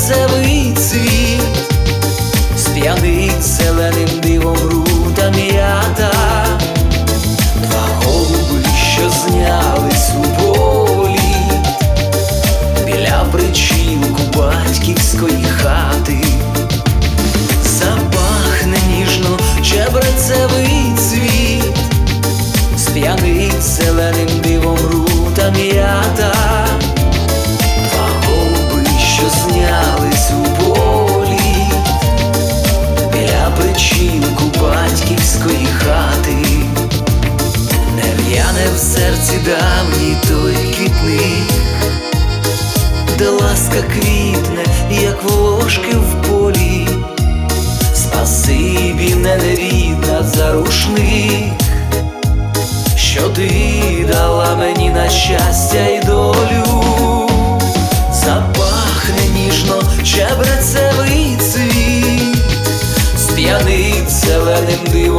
чебрецевий цвіт, сп'янить зеленим дивом рута м'ята. Два голуби, що знялись у полі, біля причілку батьківської хати. Запахне ніжно чебрецевий цвіт, сп'янить зеленим дивом рута м'ята. Два голуби, що знялись у полі, біля причілку батьківської хати. Не в'яне в серці давній той квітник, де ласка квітне, як волошки в полі. Спасибі, нерідна, за рушник, що ти дала мені на щастя й долю. Запахне ніжно чебрецевий цвіт, сп'янить зеленим дивом